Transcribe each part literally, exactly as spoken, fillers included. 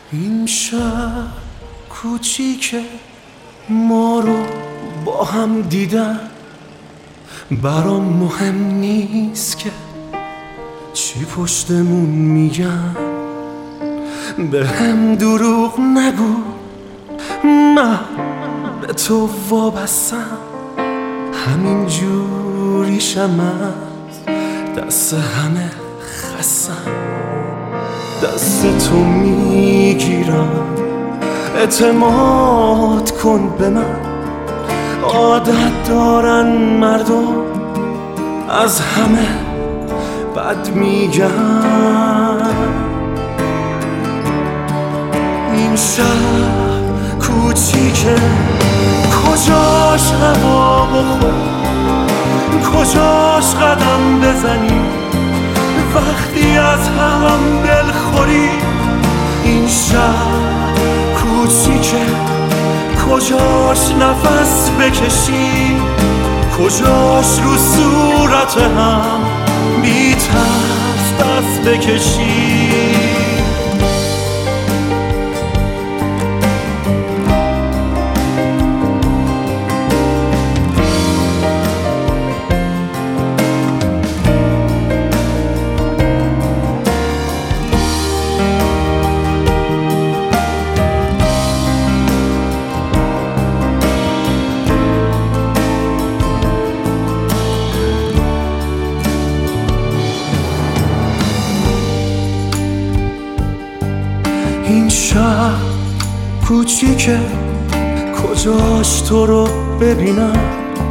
این شهر کوچیکه ما رو با هم دیدن، برام مهم نیست که چی پشتمون میگن. به هم دروغ نگو، من به تو وابستم، همین جوریشم از دست همه خستم. دست تو میگیرم، اعتماد کن به من. عادت دارن مردم از همه بد میگن. این شهر کوچیکه، کجاش هوا بخور، کجاش قدم بزنی وقتی از هم دلخوری. این شهر کوچیکه، کجاش نفس بکشی، کجاش رو صورت هم بی ترس دست بکشی. این شهر کوچیکه، کجاش تو رو ببینم،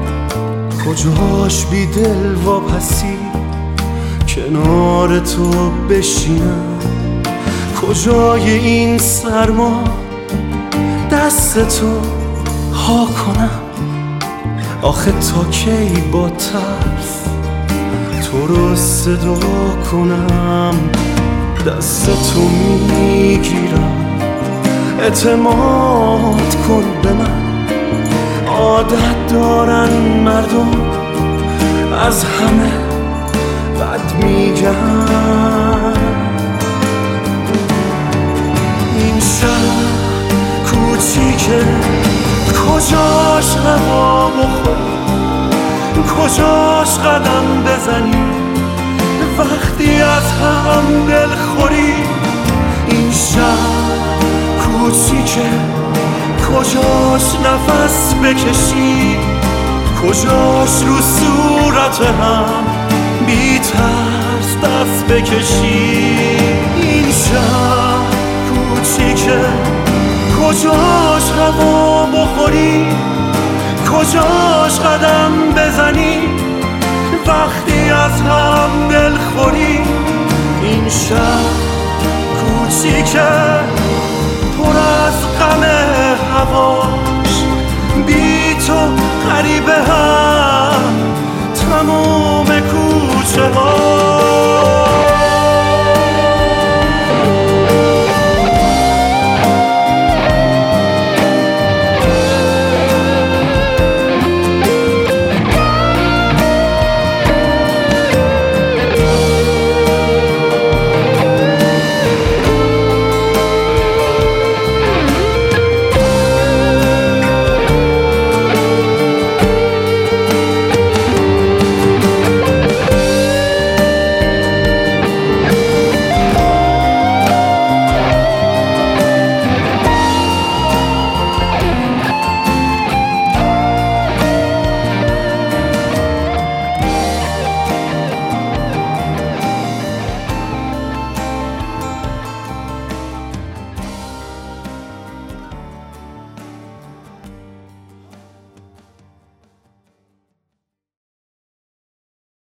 کجاش بی دل واپسی کنار تو بشینم. کجای این سرما دست تو ها کنم، آخه تا کی با ترس تو رو صدا کنم. دست تو میگیرم، اعتماد کن به من. عادت دارن مردم از همه بد میگن. این شهر کوچیکه، کجاش هوا بخور، کجاش قدم بزنی وقتی از هم دلخوری. این شهر کوچیکه، کجاش نفس بکشی، کجاش رو صورت هم بی ترس دست بکشی. این شهر کوچیکه، کجاش هوا بخوری، کجاش قدم بزنی وقتی از هم دلخوری.